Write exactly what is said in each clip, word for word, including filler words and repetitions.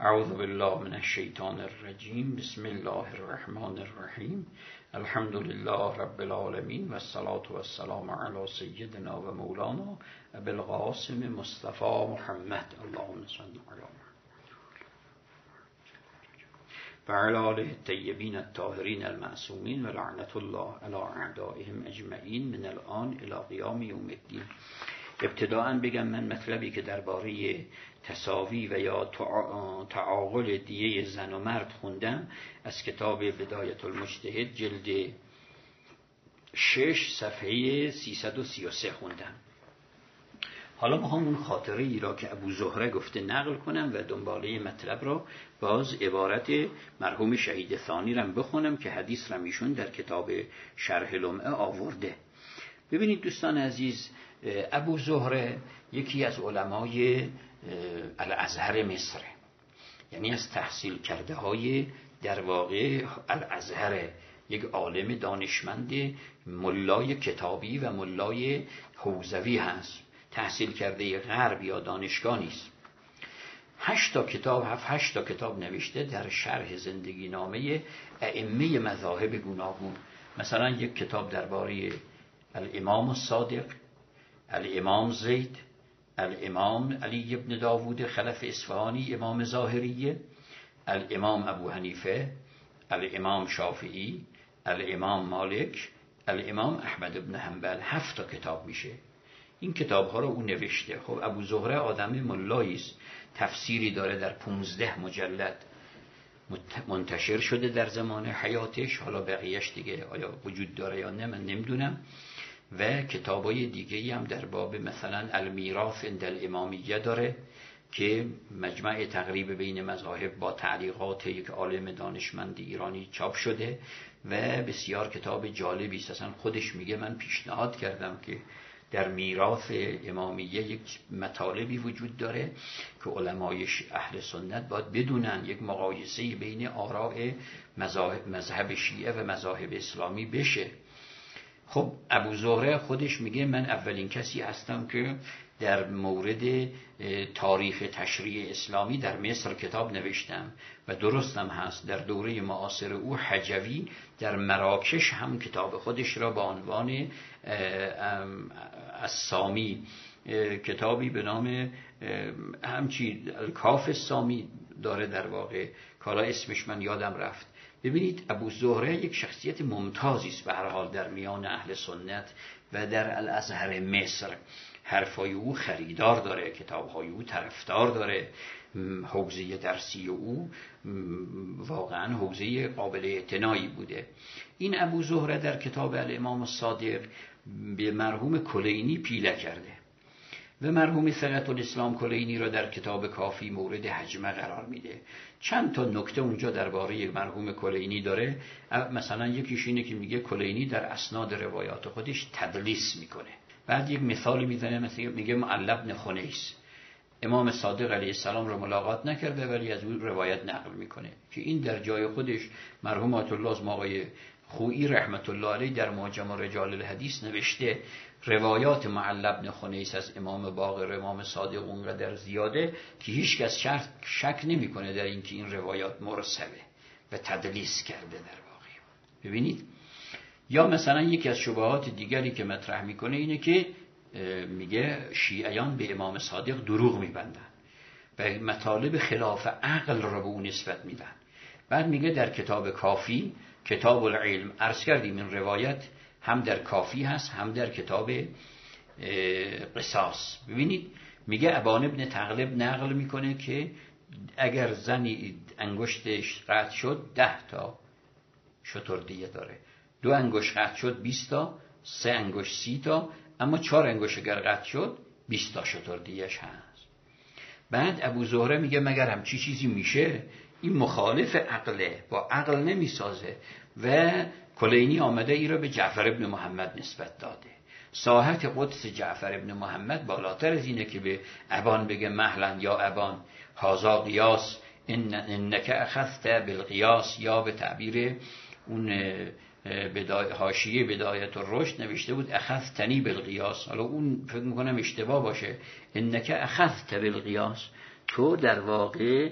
اعوذ بالله من الشیطان الرجیم. بسم الله الرحمن الرحیم. الحمد لله رب العالمین و الصلاة و السلام علی سیدنا و مولانا ابی القاسم مصطفی محمد. اللهم صل علی محمد و علی آله الطیبین الطاهرین المعصومین و لعنت الله علی اعدائهم اجمعین من الان الی قیام یوم الدین. ابتداءً بگم من مطلبی که درباره تساوی و یا تعاقل دیه زن و مرد خوندم از کتاب بدایت المجتهد جلد شش صفحه سیصد و سی و سه خوندم. حالا ما همون خاطره ای را که ابو زهره گفته نقل کنم و دنباله مطلب را باز عبارت مرحوم شهید ثانی را بخونم که حدیث را ایشون در کتاب شرح لمعه آورده. ببینید دوستان عزیز، ابو زهره یکی از علمای الازهر مصر، یعنی از تحصیل کرده های در واقع الازهر، یک عالم دانشمند ملای کتابی و ملای حوزوی هست، تحصیل کرده غرب یا دانشگاه نیست. هشت تا کتاب هفت هشت تا کتاب نوشته در شرح زندگی نامه ائمه مذاهب گوناگون. مثلا یک کتاب درباره الامام الصادق، الامام زید، الامام علی ابن داوود خلف اصفهانی امام ظاهریه، الامام ابو حنیفه، الامام شافعی، الامام مالک، الامام احمد ابن حنبل. هفت تا کتاب میشه. این کتاب ها رو او نوشته. خب ابو زهره آدم ملایی است، تفسیری داره در پونزده مجلد منتشر شده در زمان حیاتش. حالا بقیهش دیگه آیا وجود داره یا نه من نمیدونم. و کتابای دیگه‌ای هم در باب مثلا المیراث عند الامامیه داره که مجمع تقریب بین مذاهب با تعلیقات یک عالم دانشمند ایرانی چاپ شده و بسیار کتاب جالبی است. اصلا خودش میگه من پیشنهاد کردم که در میراث امامیه یک مطالبی وجود داره که علمای اهل سنت باید بدونن، یک مقایسه بین آراء مذهب شیعه و مذاهب اسلامی بشه. خب ابو زهره خودش میگه من اولین کسی هستم که در مورد تاریخ تشریع اسلامی در مصر کتاب نوشتم و درستم هست. در دوره معاصر او حجوی در مراکش هم کتاب خودش را با عنوان السامی، کتابی به نام همچی الکاف السامی داره در واقع، کالا اسمش من یادم رفت. ببینید ابو زهره یک شخصیت ممتازی است به هر حال در میان اهل سنت و در الازهر مصر. حرفای او خریدار داره، کتابهای او طرفدار داره، حوزه درسی او واقعا حوزه قابل اعتنایی بوده. این ابو زهره در کتاب الامام الصادق به مرحوم کلینی پیله کرده و مرحوم ثقة الاسلام کلینی را در کتاب کافی مورد هجمه قرار میده. چند تا نکته اونجا درباره مرحوم کلینی داره. مثلا یکیش اینه که میگه کلینی در اسناد روایات خودش تدلیس میکنه. بعد یک مثال میزنه، مثلا میگه معل بن خنیس امام صادق علیه السلام رو ملاقات نکرده ولی از اون روایت نقل میکنه که این در جای خودش مرحوم آیت الله از آقای خویی رحمت الله علیه در معجم رجال الحدیث نوشته روایات معل بن خنیس از امام باقر امام صادق اونقدر زیاده که هیچ کس شک, شک نمیکنه در اینکه این روایات مرسله و تدلیس کرده در واقع. ببینید، یا مثلا یکی از شبهات دیگری که مطرح میکنه اینه که میگه شیعیان به امام صادق دروغ میبندن و مطالب خلاف عقل رو به اون نسبت میدن. بعد میگه در کتاب کافی، کتاب العلم، عرض کردیم این روایت هم در کافی هست هم در کتاب قصاص. ببینید میگه ابان ابن تغلب نقل میکنه که اگر زنی انگشتش قطع شد ده تا شتر دیه داره، دو انگشت قطع شد بیست تا، سه انگشت سی تا، اما چهار انگشت اگر قطع شد بیست تا شتر دیهش هست. بعد ابو زهره میگه مگر هم چی چیزی میشه؟ این مخالف عقله، با عقل نمیسازه. و کلینی آمده ای را به جعفر ابن محمد نسبت داده. ساحت قدس جعفر ابن محمد بالاتر از اینه که به ابان بگه مهلا یا ابان هازا قیاس ان انک اخذت بالقیاس، یا به تعبیر اون بدای حاشیه بدایت الرشد نوشته بود اخذتنی بالقیاس. حالا اون فکر میکنم اشتباه باشه، انک اخذت بالقیاس، تو در واقع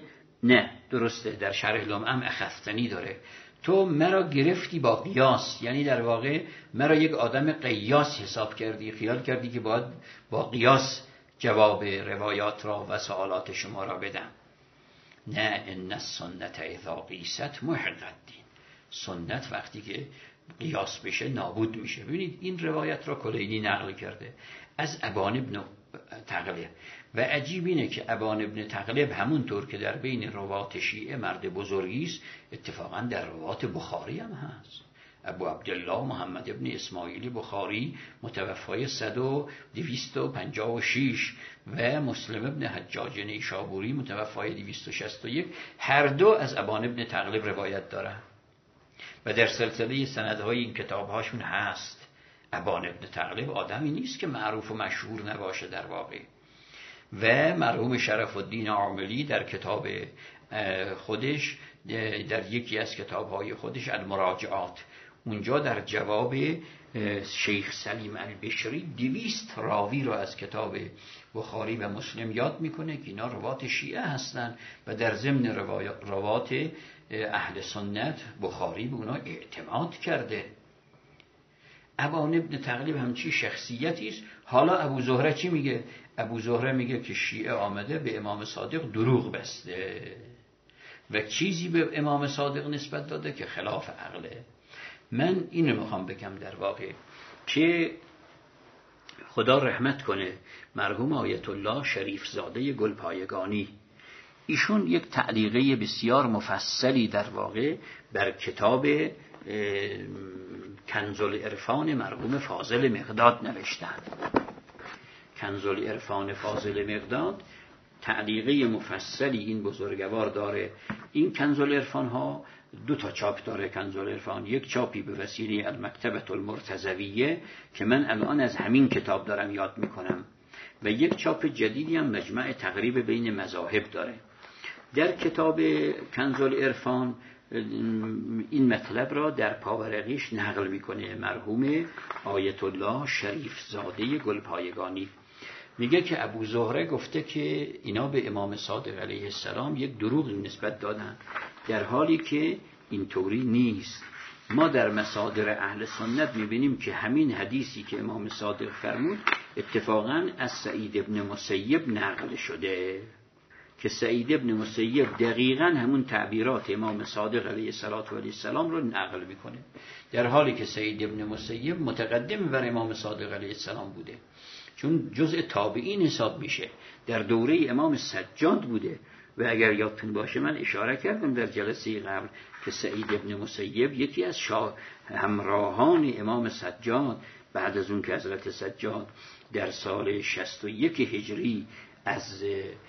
نه درسته، در شرح لمعم اخذتنی داره، تو مرا گرفتی با قیاس، یعنی در واقع مرا یک آدم قیاس حساب کردی، خیال کردی که باید با قیاس جواب روایات را و سوالات شما را بدم. نه، ان السنت اذا قیست محق الدین، سنت وقتی که قیاس بشه نابود میشه. ببینید این روایت را کلینی نقل کرده از ابان ابن تغلب و عجیب اینه که ابان ابن تغلب همونطور که در بین روات شیعه مرد بزرگی است، اتفاقا در روات بخاری هم هست. ابو عبدالله محمد ابن اسماعیل بخاری متوفای صد و دویست و پنجاه و شش و مسلم ابن حجاج نیشابوری متوفای دویست و شصت و یک، هر دو از ابان ابن تغلب روایت دارن و در سلسله سندهای این کتابهاشون هست. ابان ابن تغلب آدمی نیست که معروف و مشهور نباشه در واقع. و مرحوم شرف الدین عاملی در کتاب خودش، در یکی از کتابهای خودش المراجعات، اونجا در جواب شیخ سلیم البشری دویست راوی رو از کتاب بخاری و مسلم یاد میکنه که اینا روات شیعه هستن و در ضمن روات اهل سنت بخاری به اونا اعتماد کرده. ابان ابن تغلب همچی شخصیتی است. حالا ابو زهره چی میگه؟ ابو زهره میگه که شیعه آمده به امام صادق دروغ بسته و چیزی به امام صادق نسبت داده که خلاف عقله. من اینو میخوام بگم در واقع که خدا رحمت کنه مرحوم آیت الله شریف زاده گلپایگانی، ایشون یک تعلیقه بسیار مفصلی در واقع بر کتاب کنز العرفان مرحوم فاضل مقداد نوشتن. کنز العرفان فاضل مقداد تعلیقه مفصلی این بزرگوار داره. این کنز العرفان ها دو تا چاپ داره. کنز العرفان یک چاپی به وسیله المکتبة المرتضویه که من الان از همین کتاب دارم یاد میکنم و یک چاپ جدیدی هم مجمع تقریب بین مذاهب داره. در کتاب کنز العرفان این مطلب را در پاورقیش نقل میکنه مرحوم آیت الله شریف زاده گلپایگانی. میگه که ابو زهره گفته که اینا به امام صادق علیه السلام یک دروغ نسبت دادن، در حالی که اینطوری نیست. ما در مصادر اهل سنت میبینیم که همین حدیثی که امام صادق فرمود اتفاقا از سعید ابن مسیب نقل شده که سعید ابن مسیب دقیقاً همون تعبیرات امام صادق علیه السلام رو نقل میکنه، در حالی که سعید ابن مسیب متقدم بر امام صادق علیه السلام بوده، چون جزء تابعین حساب میشه، در دوره امام سجاد بوده. و اگر یادتون باشه من اشاره کردم در جلسه قبل که سعید ابن مسیب یکی از شاه همراهان امام سجاد بعد از اون که حضرت سجاد در سال شصت و یک هجری از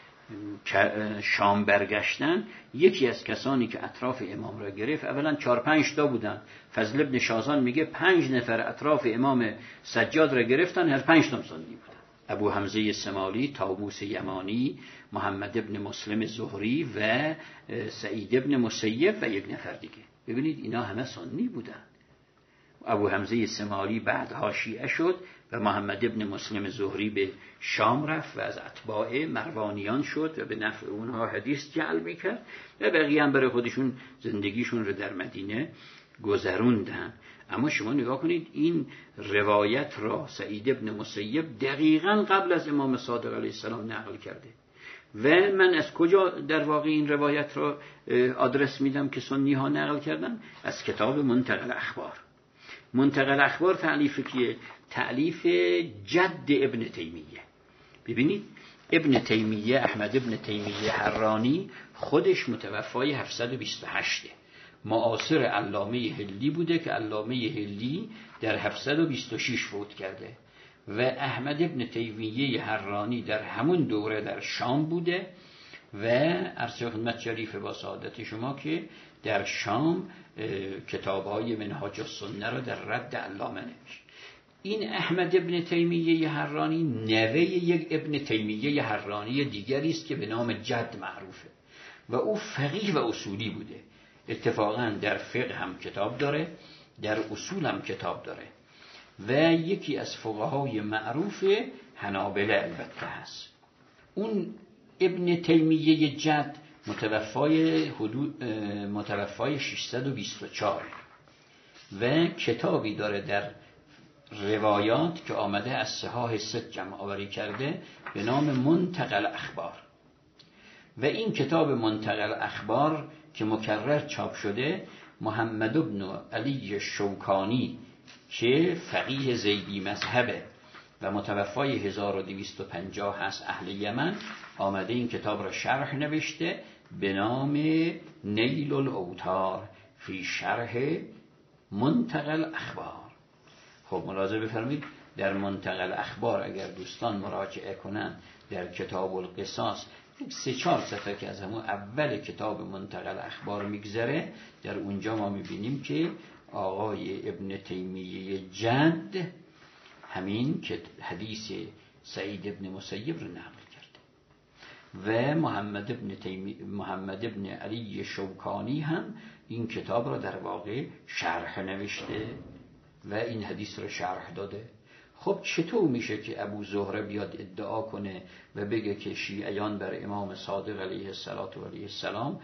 شام برگشتن، یکی از کسانی که اطراف امام را گرفت اولا چهار پنج تا بودن. فضل ابن شازان میگه پنج نفر اطراف امام سجاد را گرفتن، هر پنج تا سنی بودن. ابو حمزه سمالی، طاووس یمانی، محمد ابن مسلم زهری و سعید ابن مسیب و یک نفر دیگه. ببینید اینا همه سنی بودن. ابو حمزه سمالی بعدها شیعه شد و محمد ابن مسلم زهری به شام رفت و از اتباع مروانیان شد و به نفع اونها حدیث جعل میکرد و بقیه هم برای خودشون زندگیشون رو در مدینه گذروندن. اما شما نگاه کنید این روایت را سعید ابن مسیب دقیقاً قبل از امام صادق علیه السلام نقل کرده و من از کجا در واقع این روایت را آدرس میدم که سنی ها نقل کردن؟ از کتاب منتقل اخبار. منتقل اخبار تألیف کیه؟ تألیف جد ابن تیمیه. ببینید ابن تیمیه، احمد ابن تیمیه حرانی، خودش متوفای هفتصد و بیست و هشت، معاصر علامه هلی بوده که علامه هلی در هفتصد و بیست و شش فوت کرده و احمد ابن تیمیه حرانی در همون دوره در شام بوده و عرض خدمت شریف با سعادت شما که در شام کتاب‌های منهاج السنه را در رد علامه نوشت. این احمد ابن تیمیه حرانی نوه یک ابن تیمیه حرانی دیگری است که به نام جد معروفه و او فقیه و اصولی بوده. اتفاقا در فقه هم کتاب داره، در اصول هم کتاب داره و یکی از فقهای معروف حنابلة البته هست. اون ابن تیمیه جد متوفای حدود متوفای ششصد و بیست و چهار و کتابی داره در روایات که آمده از صحاح ست جمع آوری کرده به نام منتقل اخبار. و این کتاب منتقل اخبار که مکرر چاپ شده، محمد بن علی شوکانی که فقیه زیدی مذهبه و متوفای هزار و دویست و پنجاه هست، اهل یمن، آمده این کتاب را شرح نوشته به نام نیل الاوتار فی شرح منتقل اخبار. خب ملاحظه بفرمایید در منتقل اخبار اگر دوستان مراجعه کنن در کتاب القصاص سه چهار صفحه که از همون اول کتاب منتقل اخبار میگذره، در اونجا ما میبینیم که آقای ابن تیمیه جد همین که حدیث سعید ابن مسیب رو نقل کرده و محمد ابن تیمی محمد ابن علی شوکانی هم این کتاب را در واقع شرح نوشته و این حدیث رو شرح داده. خب چطور میشه که ابو زهره بیاد ادعا کنه و بگه که شیعیان بر امام صادق علیه السلام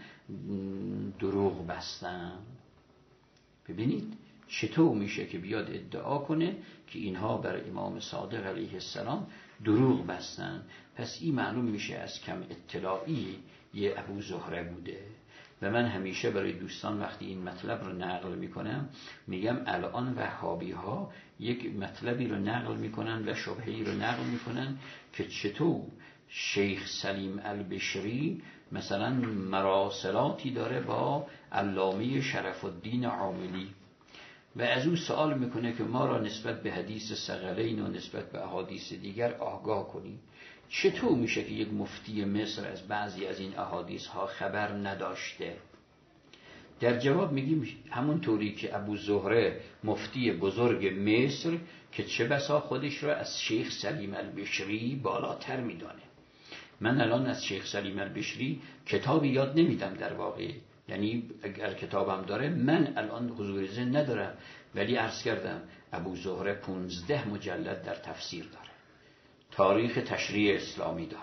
دروغ بستن؟ ببینید چطور میشه که بیاد ادعا کنه که اینها بر امام صادق علیه السلام دروغ بستن؟ پس این معلوم میشه از کم اطلاعی یه ابو زهره بوده. و من همیشه برای دوستان وقتی این مطلب رو نقل میکنم میگم الان وهابی ها یک مطلبی رو نقل میکنن و شبهه‌ای رو نقل میکنن که چطور شیخ سلیم البشری مثلا مراسلاتی داره با علامه شرف الدین عاملی و از او سوال میکنه که ما را نسبت به حدیث ثقلین و نسبت به احادیث دیگر آگاه کنی. چطور میشه که یک مفتی مصر از بعضی از این احادیث ها خبر نداشته؟ در جواب میگیم همون طوری که ابو زهره مفتی بزرگ مصر که چه بسا خودش را از شیخ سلیم البشری بالاتر میدانه. من الان از شیخ سلیم البشری کتابی یاد نمیدم در واقع، یعنی اگر کتابم داره من الان حضور ذهن ندارم، ولی عرض کردم ابو زهره پونزده مجلد در تفسیر داره، تاریخ تشریع اسلامی داره،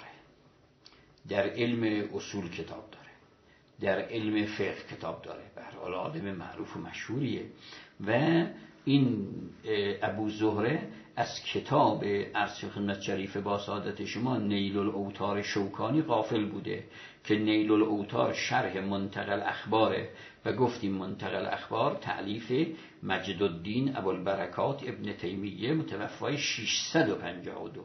در علم اصول کتاب داره، در علم فقه کتاب داره، به هر حال آدم معروف و مشهوریه. و این ابو زهره از کتاب عرض خدمت شریف با سعادت شما نیل الاوتار شوکانی غافل بوده که نیل الاوتار شرح منتقل اخباره و گفتیم منتقل اخبار تألیف مجد الدین ابوالبرکات ابن تیمیه متوفای ششصد و پنجاه و دو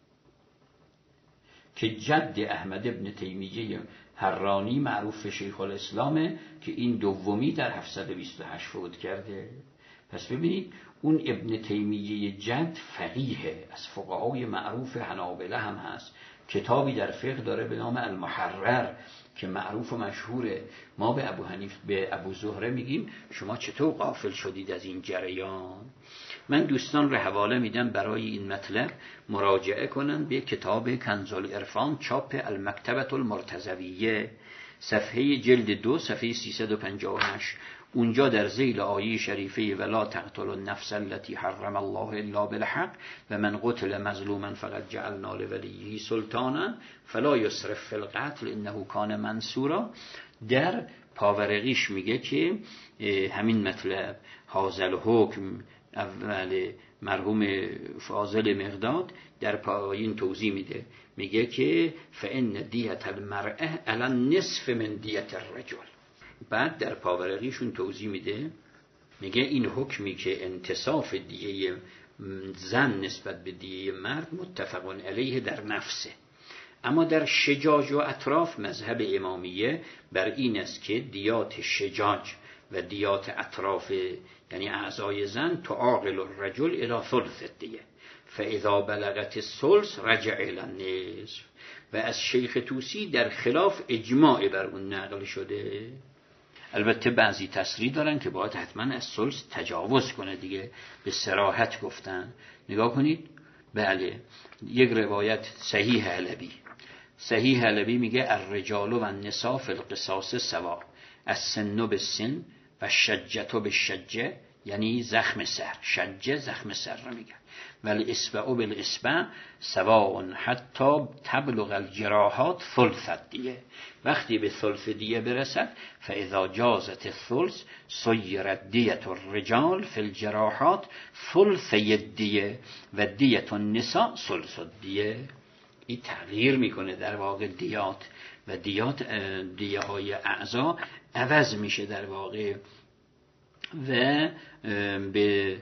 که جد احمد ابن تیمیه حرانی معروف شیخ الاسلامه که این دومی در هفتصد و بیست و هشت فوت کرده. پس ببینید اون ابن تیمیه جد فقیه از فقهای معروف حنابلة هم هست، کتابی در فقه داره به نام المحرر که معروف و مشهوره. ما به ابو حنیف به ابو زهره میگیم شما چطور غافل شدید از این جریان؟ من دوستان رو حواله میدم برای این مطلب مراجعه کنن به کتاب کنز العرفان چاپ المکتبة المرتضویه صفحه جلد دو صفحه سیصد و پنجاه و هشت. اونجا در ذیل آیه شریفه ولا تقتل النفس التي حرم الله الا بالحق و من قتل مظلوما فقد جعلنا لولیه سلطانا فلا یسرف فی القتل انه کان منصورا، در پاورقیش میگه که همین مطلب حاصل حکم اول مرحوم فاضل مقداد در پایین توضیح میده، میگه که فان دیت المرأه علی نصف من دیت الرجل. بعد در پاورقیشون توضیح میده، میگه این حکمی که انتصاف دیه زن نسبت به دیه مرد متفقون علیه در نفسه، اما در شجاج و اطراف مذهب امامیه بر این است که دیات شجاج و دیات اطراف یعنی اعضای زن تعاقل الرجل الی ثلث الدیه فاذا بلغت الثلث رجع الی النصف. و از شیخ طوسی در خلاف اجماع بر اون نقل شده. البته بعضی تصریح دارن که باید حتما از ثلث تجاوز کنه دیگه، به صراحت گفتن. نگاه کنید، بله یک روایت صحیح علوی صحیح علوی میگه الرجال و النساء فی القصاص سوا، السن بالسن و الشجة بالشجة یعنی زخم سر، شجه زخم سر رو میگن. ولی اصبع بالاصبع سواء حتی تبلغ الجراحات ثلث الدیه، وقتی به ثلث دیه برسد فاذا جازت الثلث صیرت دیت الرجال فی الجراحات ثلثی الدیه و دیت النساء ثلث الدیه. این تغییر میکنه در واقع دیات و دیات دیه های اعضا عوض میشه در واقع و به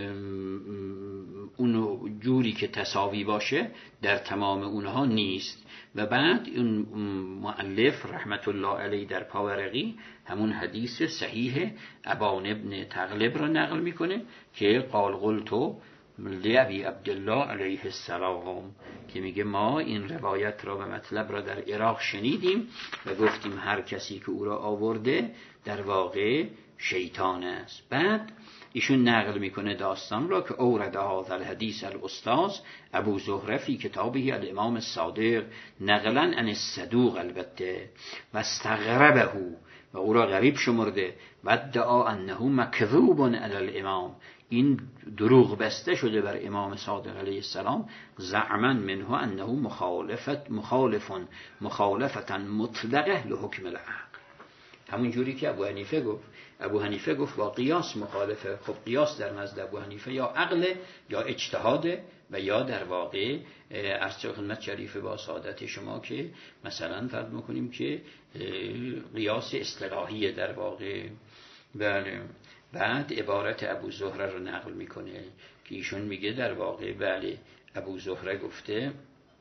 اون جوری که تساوی باشه در تمام اونها نیست. و بعد اون مؤلف رحمت الله علیه در پاورقی همون حدیث صحیح ابان ابن تغلب را نقل میکنه که قال قلتو لابی عبدالله علیه السلام، که میگه ما این روایت را و مطلب را در عراق شنیدیم و گفتیم هر کسی که او را آورده در واقع شیطان است. بعد ایشون نقل میکنه داستان را که اورد هذا الحدیث الاستاذ ابو زهره فی کتابه الامام الصادق نقلا عن الصدوق البته و استغربه و او را غریب شمرده و ادعا انه مکذوب علی الامام، این دروغ بسته شده بر امام صادق علیه السلام، زعما منه انه مخالفت مخالفون مخالفتا مطلقه لحکم العقل. همون جوری که ابو حنیفه گفت، ابو حنیفه گفت با قیاس مخالفه. خب قیاس در نزد ابو حنیفه یا عقل یا اجتهاده و یا در واقع عرض خدمت شریف با سعادت شما که مثلا فرض میکنیم که قیاس اصطلاحی در واقع. بله. بعد عبارت ابو زهره رو نقل میکنه که ایشون میگه در واقع بله ابو زهره گفته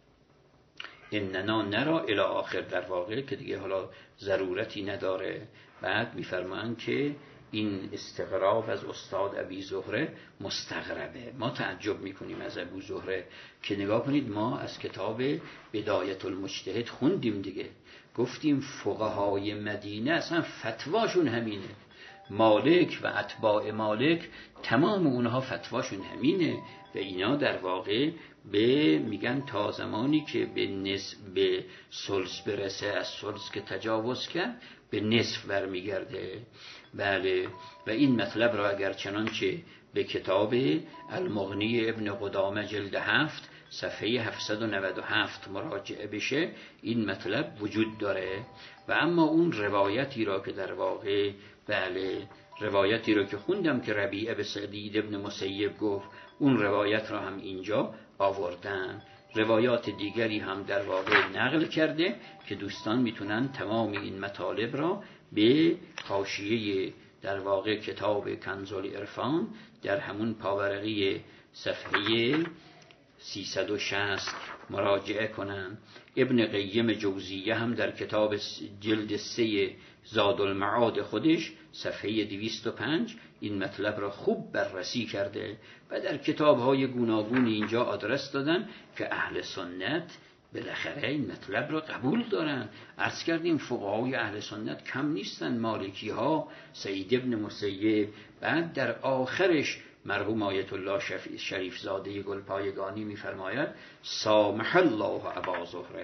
اننا نرا الی آخر، در واقع که دیگه حالا ضرورتی نداره. بعد میفرمان که این استغراب از استاد ابی زهره مستغربه. ما تعجب میکنیم از ابو زهره که نگاه کنید ما از کتاب بدایت المجتهد خوندیم دیگه، گفتیم فقهای مدینه اصلا فتواشون همینه، مالک و اتباع مالک تمام اونها فتواشون همینه و اینا در واقع به میگن تا زمانی که به نصف به ثلث برسه، از ثلث که تجاوز کرد به نصف برمیگرده. بله. و این مطلب را اگر چنانچه به کتاب المغنی ابن قدامه جلد هفت صفحه هفتصد و نود و هفت مراجعه بشه این مطلب وجود داره. و اما اون روایتی را که در واقع بله روایتی را که خوندم که ربیعه به سعید ابن مسیب گفت، اون روایت را هم اینجا آوردن. روایات دیگری هم در واقع نقل کرده که دوستان میتونن تمام این مطالب را به حاشیه در واقع کتاب کنز العرفان در همون پاورقی صفحه سیصد و شصت مراجعه کنن. ابن قیم جوزیه هم در کتاب جلد سه زاد المعاد خودش صفحه دویست و پنج این مطلب را خوب بررسی کرده و در کتاب‌های گوناگون اینجا آدرس دادن که اهل سنت بالاخره این مطلب را قبول دارن. عرض کردیم فقهای اهل سنت کم نیستن، مالکی ها، سعید ابن مسیب، بعد در آخرش مرحوم آیت الله شریف زاده گلپایگانی می‌فرماید سامح الله ابا زهره،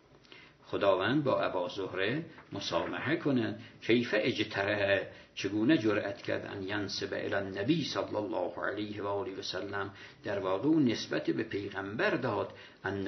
خداوند با ابا زهره مسامحه کنه. کیف اجتره، چگونه جرأت کرد ان ینسب الی النبی صلی الله علیه و آله و سلم، در واقع اون نسبت به پیغمبر داد انه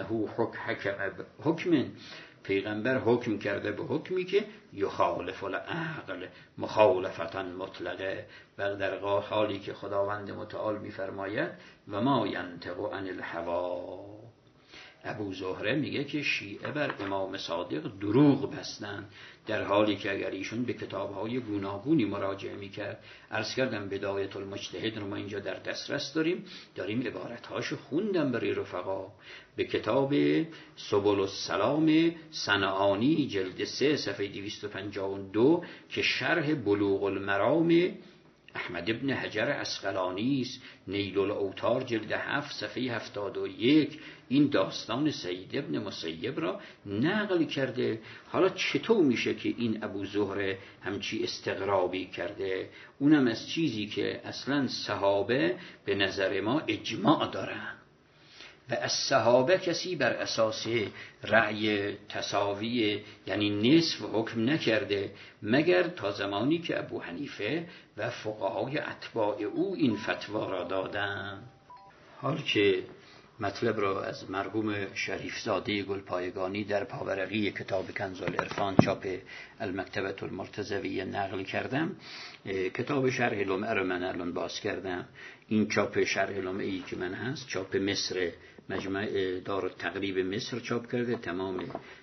حکم، پیغمبر حکم کرده به حکمی که یخالف العقل مخالفتا مطلقه. و در حالی که خداوند متعال می‌فرماید و ما ینطق عن الهوی، ابو زهره میگه که شیعه بر امام صادق دروغ بستن، در حالی که اگر ایشون به کتاب‌های گوناگونی مراجعه میکرد. عرض کردم بدایت المجتهد رو ما اینجا در دسترس داریم، داریم عبارت‌هاشو خوندم برای رفقا. به کتاب سبل السلام صنعانی جلد سه صفحه دویست و پنجاه و دو که شرح بلوغ المرام احمد ابن حجر عسقلانی است، نیل الاوتار جلد هفت صفحه هفتاد و یک این داستان سعید ابن مسیب را نقل کرده. حالا چطور میشه که این ابو زهره همچی استغرابی کرده، اونم از چیزی که اصلا صحابه به نظر ما اجماع دارن. و از صحابه کسی بر اساس رأی تساوی یعنی نصف حکم نکرده مگر تا زمانی که ابو حنیفه و فقهای اتباع او این فتوا را دادند. حال که مطلب را از مرحوم شریفزاده گلپایگانی در پاورقی کتاب کنز العرفان چاپ المکتبة المرتضویه نقل کردم، کتاب شرح لمعه را من الان باز کردم. این چاپ شرح لمعه ای که من هست چاپ مصر، مجمع دارالتقریب مصر چاپ کرده. تمام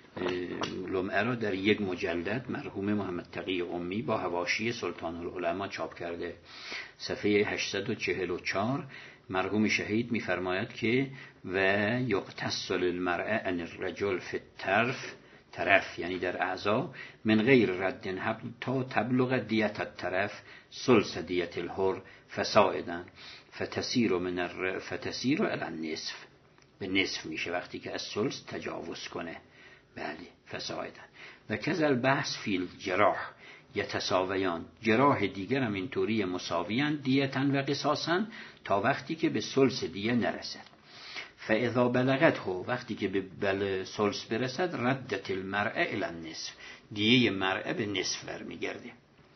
لمعه را در یک مجلد مرحوم محمد تقی قمی با حواشی سلطان العلماء چاپ کرده. صفحه هشتصد و چهل و چهار مرحوم شهید می‌فرماید که و یقتص للمرأة عن الرجل فی الطرف، طرف یعنی در اعضا، من غیر رد حبل تا تبلغ دیت الطرف ثلث دیت الحر فصاعدا فتسیر من الر فتسیر الی النصف، به نصف میشه وقتی که از ثلث تجاوز کنه. بله فصاعدا. و کذا البحث فی الجراح یتساویان، جراح دیگر هم اینطوری مساویان دیتن و قصاصن تا وقتی که به ثلث دیه نرسد. فاذا بلغته، وقتی که به بل ثلث برسد، ردت المرأة الی النصف، دیه مرأة به نصف برمیگرده.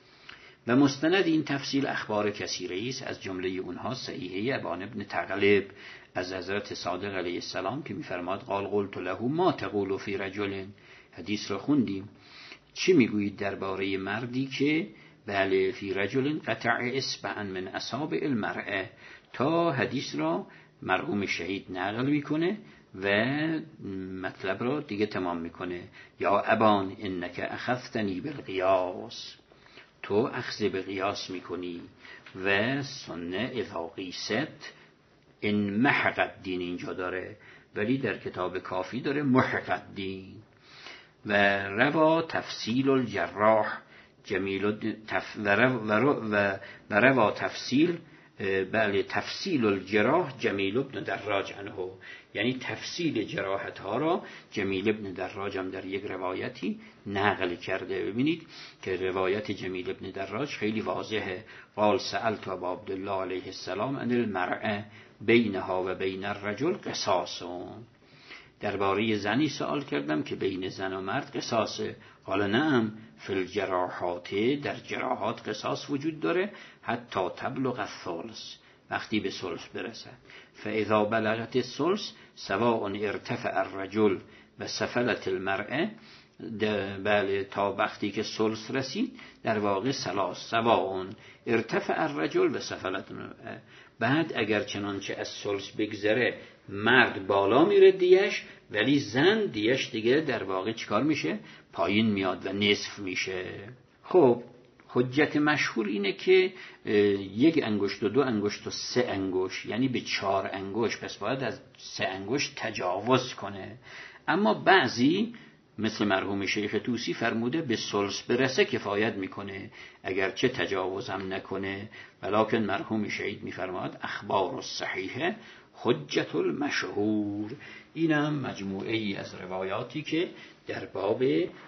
و مستند این تفصیل اخبار کثیره است، از جمله اونها صحیحه ابان ابن تغلب از حضرت صادق علیه السلام که میفرماد قال قلت له ما تقول فی رجل، حدیث را خوندیم، چی میگویید درباره مردی که بله فی رجل قطع اصبعا من اصابع المرأة، تا حدیث را مرحوم شهید نقل میکنه و مطلب را دیگه تمام میکنه. یا ابان انک اخذتنی بالقیاس، تو اخذ به قیاس میکنی و سنه اذا قیست ان محق دین اینجا داره، ولی در کتاب کافی داره محق دین. و روا تفصیل الجراح جمیل تف و روا تفصیل بله تفصیل الجراح جمیل ابن دراج عنه، یعنی تفصیل جراحت ها را جمیل ابن دراج هم در یک روایتی نقل کرده. ببینید که روایت جمیل ابن دراج خیلی واضحه. قال سألت ابا عبدالله علیه السلام عن المرأة بینها و بین الرجل قصاص، درباره زنی سوال کردم که بین زن و مرد قصاصه. قال نعم فی الجراحات، در جراحات قصاص وجود داره حتی تبلغ الثلث، وقتی به ثلث برسد. فاذا بلغت الثلث سواء ارتفع الرجل و سفلت المرأة، بله تا وقتی که ثلث رسید در واقع ثلاث سواء ارتفع الرجل و سفلت المرأة. بعد اگر چنانچه از ثلث بگذره مرد بالا میره دیش، ولی زن دیش دیگه در واقع چیکار میشه؟ پایین میاد و نصف میشه. خب حجت مشهور اینه که یک انگشت و دو انگشت و سه انگشت، یعنی به چهار انگشت، پس باید از سه انگشت تجاوز کنه. اما بعضی مثل مرحوم شیخ طوسی فرموده به ثلث برسه کفایت میکنه اگرچه تجاوز هم نکنه. ولکن مرحوم شهید میفرماد اخبار الصحیحه حجت المشهور. اینم مجموعه ای از روایاتی که در باب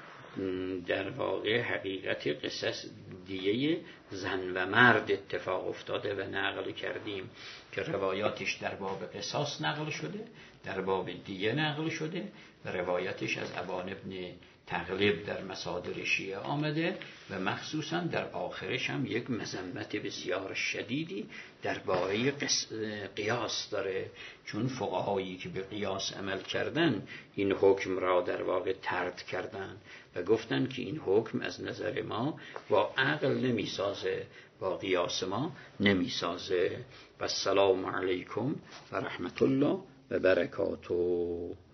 در واقع حقیقت قصص دیه زن و مرد اتفاق افتاده و نقل کردیم که روایاتش در باب قصاص نقل شده، در باب دیه نقل شده و روایتش از ابان ابن تغلب در مصادر شیعه آمده و مخصوصا در آخرش هم یک مذمت بسیار شدیدی درباره قیاس داره، چون فقهایی که به قیاس عمل کردن این حکم را در واقع طرد کردن و گفتن که این حکم از نظر ما با عقل نمیسازه، با قیاس ما نمیسازه. و السلام علیکم و رحمت الله و برکاته.